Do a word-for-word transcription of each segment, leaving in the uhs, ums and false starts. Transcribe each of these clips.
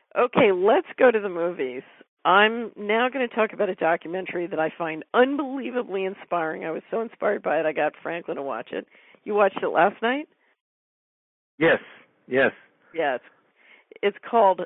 Okay, let's go to the movies. I'm now going to talk about a documentary that I find unbelievably inspiring. I was so inspired by it, I got Franklin to watch it. You watched it last night? Yes, yes. Yeah, it's, it's called,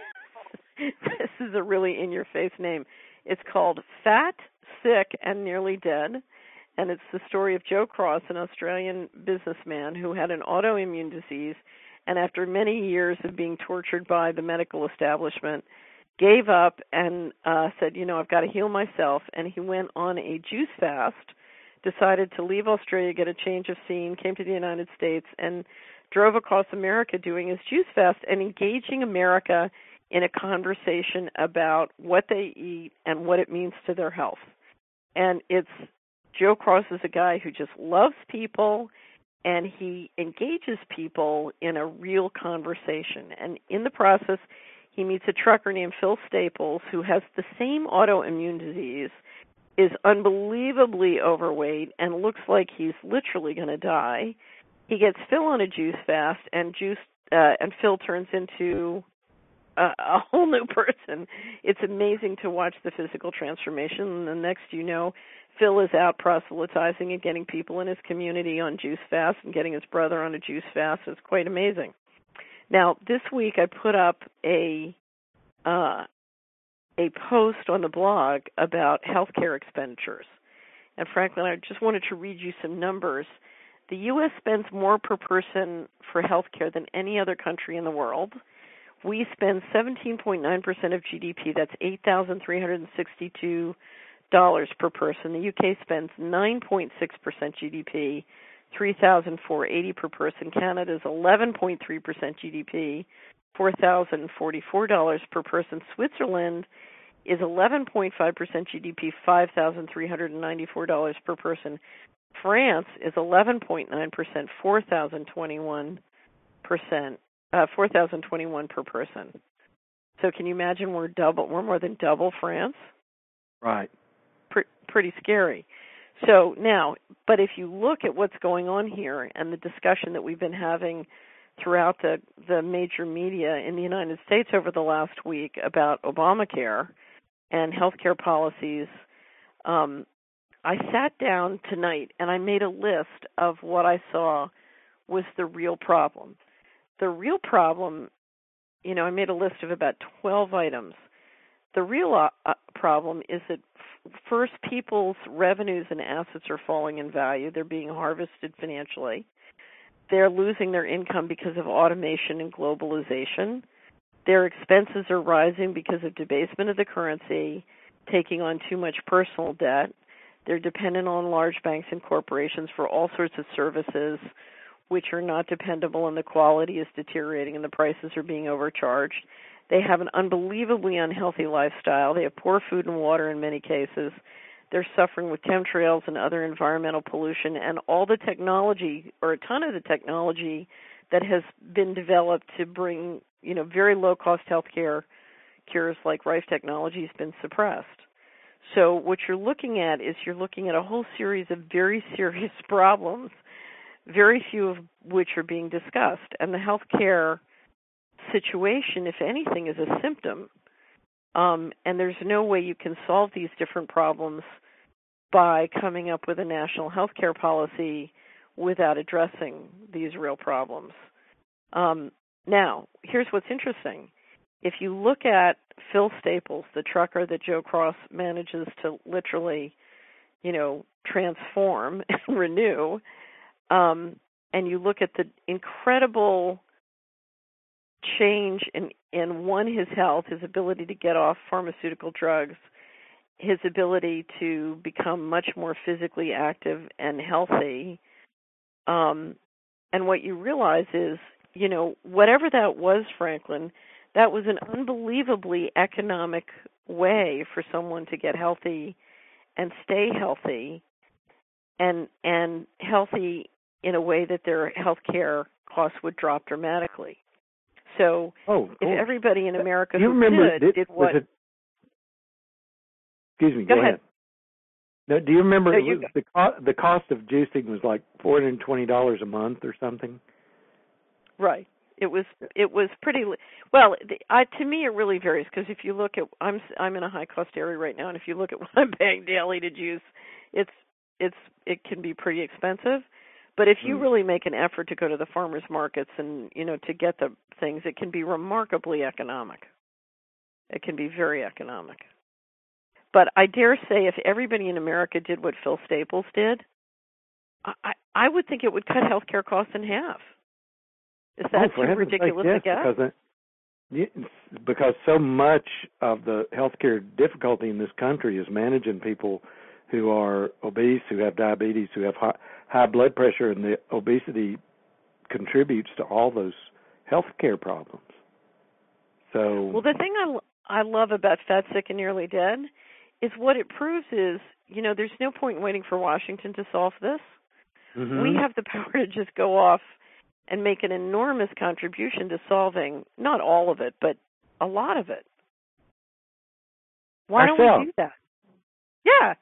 this is a really in-your-face name. It's called Fat, Sick, and Nearly Dead, and it's the story of Joe Cross, an Australian businessman who had an autoimmune disease, and after many years of being tortured by the medical establishment, gave up and uh, said, you know, I've got to heal myself, and he went on a juice fast, decided to leave Australia, get a change of scene, came to the United States, and drove across America doing his juice fast and engaging America in a conversation about what they eat and what it means to their health. And it's Joe Cross is a guy who just loves people, and he engages people in a real conversation. And in the process, he meets a trucker named Phil Staples who has the same autoimmune disease, is unbelievably overweight, and looks like he's literally going to die. He gets Phil on a juice fast, and juice uh, and Phil turns into a, a whole new person. It's amazing to watch the physical transformation. And the next you know, Phil is out proselytizing and getting people in his community on juice fast and getting his brother on a juice fast. It's quite amazing. Now, this week I put up a uh, a post on the blog about healthcare expenditures. And Franklin, I just wanted to read you some numbers. The U S spends more per person for healthcare than any other country in the world. We spend seventeen point nine percent of G D P. That's eight thousand three hundred sixty-two dollars per person. The U K spends nine point six percent G D P, three thousand four hundred eighty dollars per person. Canada is eleven point three percent G D P, four thousand forty-four dollars per person. Switzerland is eleven point five percent G D P, five thousand three hundred ninety-four dollars per person. France is eleven point nine percent, four thousand twenty-one percent, uh, four thousand twenty-one per person. So can you imagine we're double, we're more than double France? Right. Pre- pretty scary. So now, but if you look at what's going on here and the discussion that we've been having throughout the, the major media in the United States over the last week about Obamacare and healthcare policies, um, I sat down tonight and I made a list of what I saw was the real problem. The real problem, you know, I made a list of about twelve items. The real uh, problem is that f- first, people's revenues and assets are falling in value. They're being harvested financially. They're losing their income because of automation and globalization. Their expenses are rising because of debasement of the currency, taking on too much personal debt. They're dependent on large banks and corporations for all sorts of services which are not dependable, and the quality is deteriorating and the prices are being overcharged. They have an unbelievably unhealthy lifestyle. They have poor food and water in many cases. They're suffering with chemtrails and other environmental pollution, and all the technology, or a ton of the technology that has been developed to bring, you know, very low-cost healthcare cures like Rife technology has been suppressed. So what you're looking at is you're looking at a whole series of very serious problems, very few of which are being discussed. And the healthcare situation, if anything, is a symptom. Um, and there's no way you can solve these different problems by coming up with a national healthcare policy without addressing these real problems. Um, now, here's what's interesting. If you look at Phil Staples, the trucker that Joe Cross manages to literally, you know, transform and renew, um, and you look at the incredible change in, in, one, his health, his ability to get off pharmaceutical drugs, his ability to become much more physically active and healthy, um, and what you realize is, you know, whatever that was, Franklin, that was an unbelievably economic way for someone to get healthy and stay healthy, and and healthy in a way that their health care costs would drop dramatically. So oh, if everybody in America you who remember, did, did, did what... it, excuse me, go, go ahead. ahead. No, do you remember no, it you was the, co- the cost of juicing was like four hundred twenty dollars a month or something? Right. It was it was pretty well. The, I, to me, it really varies because if you look at I'm I'm in a high cost area right now, and if you look at what I'm paying daily to juice, it's it's it can be pretty expensive. But if you Mm. really make an effort to go to the farmers markets and you know to get the things, it can be remarkably economic. It can be very economic. But I dare say, if everybody in America did what Phil Staples did, I I would think it would cut healthcare costs in half. Is that oh, for too heaven's ridiculous sake, yes, to get? because it, because so much of the healthcare difficulty in this country is managing people who are obese, who have diabetes, who have high, high blood pressure, and the obesity contributes to all those healthcare problems. So, well, the thing I, I love about Fat, Sick, and Nearly Dead is what it proves is, you know, there's no point in waiting for Washington to solve this. mm-hmm. We have the power to just go off and make an enormous contribution to solving, not all of it, but a lot of it. Why Ourselves. don't we do that? Yeah.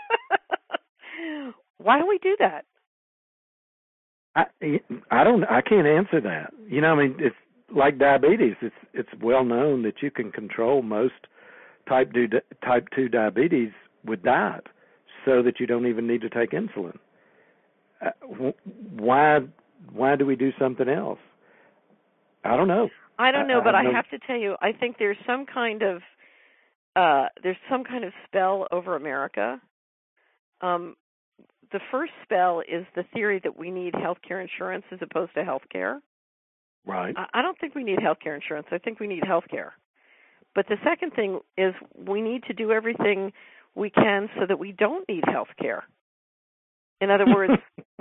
Why don't we do that? I I don't I can't answer that. You know, I mean, it's like diabetes. It's it's well known that you can control most type two type two diabetes with diet, so that you don't even need to take insulin. Uh, why why do we do something else? I don't know. I don't know, I, but I I know. have to tell you, I think there's some kind of uh, there's some kind of spell over America. Um, the first spell is the theory that we need health care insurance as opposed to health care. Right. I, I don't think we need health care insurance. I think we need health care. But the second thing is we need to do everything we can so that we don't need health care. In other words,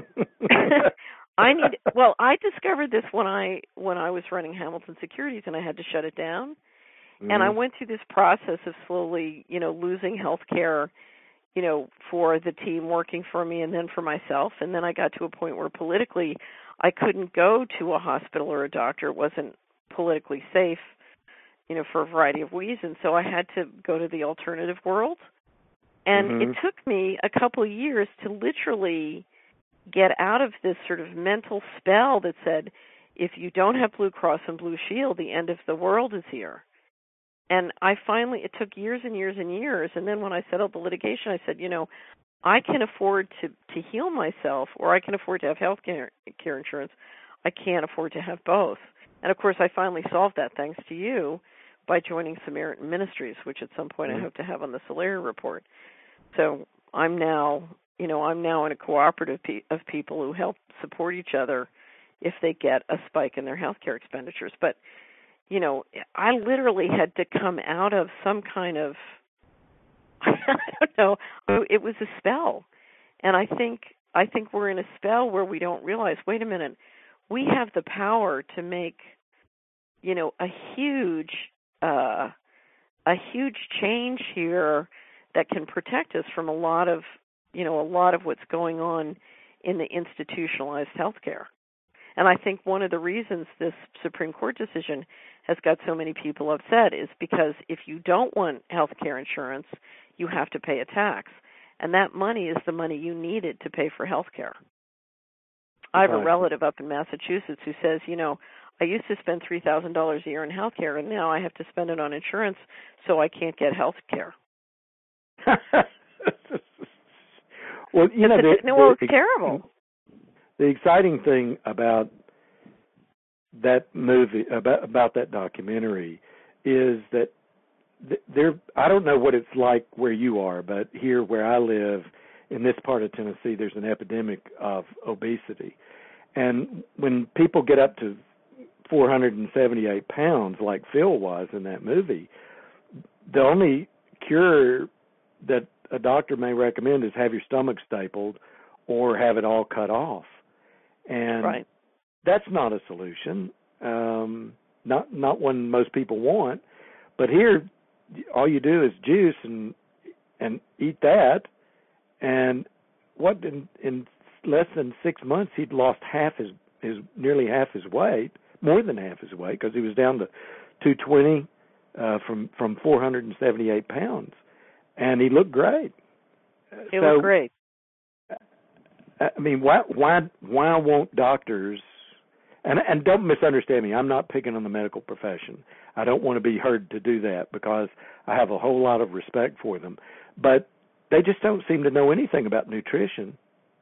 I need well, I discovered this when I when I was running Hamilton Securities and I had to shut it down. Mm-hmm. And I went through this process of slowly, you know, losing health care, you know, for the team working for me and then for myself. And then I got to a point where politically I couldn't go to a hospital or a doctor. It wasn't politically safe, you know, for a variety of reasons. So I had to go to the alternative world. And mm-hmm. it took me a couple of years to literally get out of this sort of mental spell that said, if you don't have Blue Cross and Blue Shield, the end of the world is here. And I finally, it took years and years and years. And then when I settled the litigation, I said, you know, I can afford to, to heal myself, or I can afford to have health care, care insurance. I can't afford to have both. And, of course, I finally solved that thanks to you by joining Samaritan Ministries, which at some point mm-hmm. I hope to have on the Solari Report. So I'm now, you know, I'm now in a cooperative pe- of people who help support each other if they get a spike in their health care expenditures. But you know, I literally had to come out of some kind of, I don't know, it was a spell. And I think I think we're in a spell where we don't realize, wait a minute, we have the power to make, you know, a huge, uh, a huge change here that can protect us from a lot of, you know, a lot of what's going on in the institutionalized healthcare. And I think one of the reasons this Supreme Court decision has got so many people upset is because if you don't want health care insurance, you have to pay a tax. And that money is the money you needed to pay for health care. I have a relative up in Massachusetts who says, you know, I used to spend three thousand dollars a year in health care, and now I have to spend it on insurance, so I can't get health care. Well, you know, the, the, no, well, the, it's terrible. The exciting thing about that movie, about about that documentary, is that there. I don't know what it's like where you are, but here where I live, in this part of Tennessee, there's an epidemic of obesity, and when people get up to four hundred seventy-eight pounds, like Phil was in that movie, the only cure that a doctor may recommend is have your stomach stapled or have it all cut off. And right. that's not a solution, um, not not one most people want. But here, all you do is juice and and eat that. And what in, in less than six months, he'd lost half his, his nearly half his weight, more than half his weight, because he was down to two twenty uh, from from four hundred seventy-eight pounds, and he looked great. It so, was great. I mean, why why why won't doctors? and and don't misunderstand me. I'm not picking on the medical profession. I don't want to be heard to do that because I have a whole lot of respect for them. But they just don't seem to know anything about nutrition.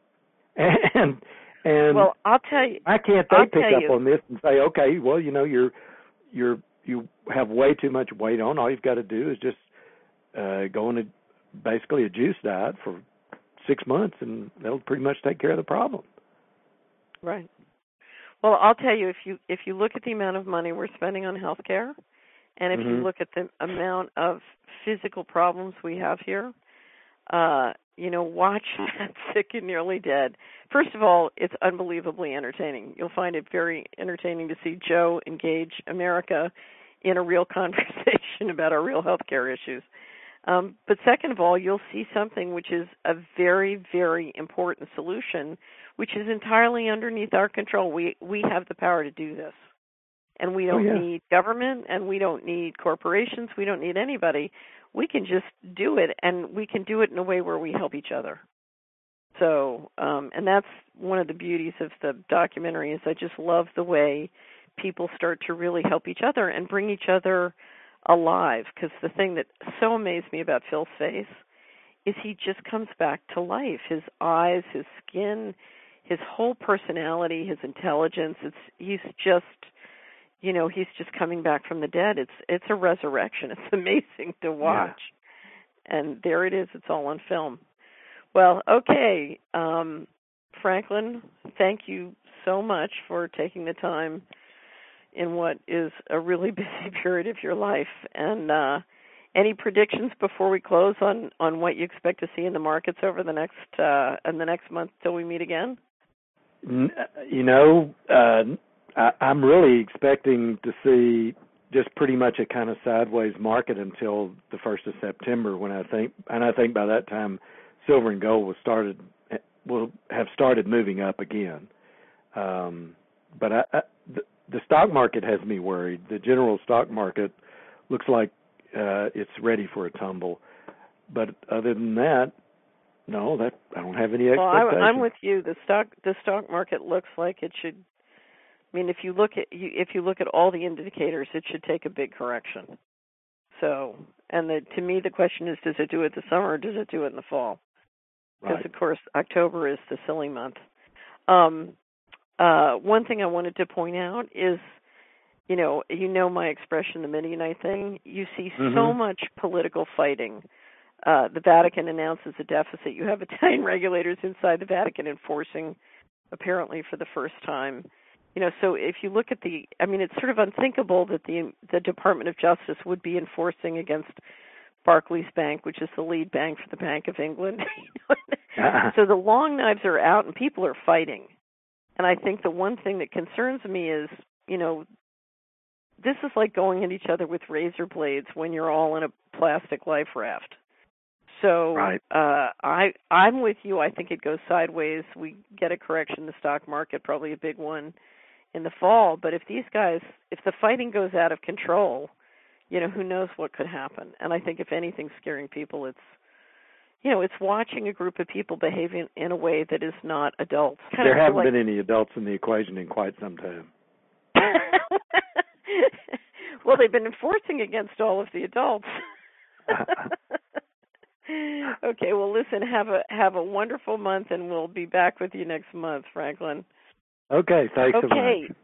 And and well, I'll tell you. why can't they I'll pick up you. on this and say, okay, well, you know, you're you're you have way too much weight on. All you've got to do is just uh, go on a basically a juice diet for six months, and that'll pretty much take care of the problem. Right. Well, I'll tell you, if you if you look at the amount of money we're spending on healthcare, and if Mm-hmm. you look at the amount of physical problems we have here, uh, you know, watch that Sick and Nearly Dead. First of all, it's unbelievably entertaining. You'll find it very entertaining to see Joe engage America in a real conversation about our real healthcare issues. Um, but second of all, you'll see something which is a very, very important solution, which is entirely underneath our control. We we have the power to do this. And we don't Oh, yeah. need government, and we don't need corporations. We don't need anybody. We can just do it, and we can do it in a way where we help each other. So, um, and that's one of the beauties of the documentary is I just love the way people start to really help each other and bring each other alive, because the thing that so amazed me about Phil's face is he just comes back to life. His eyes, his skin, his whole personality, his intelligence, it's he's just, you know, he's just coming back from the dead. It's it's a resurrection. It's amazing to watch. Yeah. And there it is. It's all on film. Well, okay, um, Franklin, thank you so much for taking the time in what is a really busy period of your life. And uh, any predictions before we close on, on what you expect to see in the markets over the next uh, in the next month till we meet again? You know, uh, I, I'm really expecting to see just pretty much a kind of sideways market until the first of September, when I think, and I think by that time, silver and gold will started will have started moving up again. Um, but I, I, the, the stock market has me worried. The general stock market looks like uh, it's ready for a tumble. But other than that, no, that I don't have any expectations. Well, I, I'm with you. The stock the stock market looks like it should. I mean, if you look at you, if you look at all the indicators, it should take a big correction. So, and the, to me, the question is, does it do it this summer or does it do it in the fall? Because, Right. of course, October is the silly month. Um, uh, one thing I wanted to point out is, you know, you know my expression, the Midianite thing. You see Mm-hmm. so much political fighting. Uh, the Vatican announces a deficit. You have Italian regulators inside the Vatican enforcing, apparently for the first time. You know, so if you look at the, I mean, it's sort of unthinkable that the the Department of Justice would be enforcing against Barclays Bank, which is the lead bank for the Bank of England. uh-huh. So the long knives are out and people are fighting. And I think the one thing that concerns me is, you know, this is like going at each other with razor blades when you're all in a plastic life raft. So right. uh, I, I'm with you. I think it goes sideways. We get a correction in the stock market, probably a big one in the fall. But if these guys, if the fighting goes out of control, you know, who knows what could happen. And I think if anything's scaring people, it's, you know, it's watching a group of people behaving in a way that is not adults. Kind there haven't like, been any adults in the equation in quite some time. Well, they've been enforcing against all of the adults. Okay, well, listen, have a have a wonderful month, and we'll be back with you next month, Franklin. Okay, thanks okay. so much.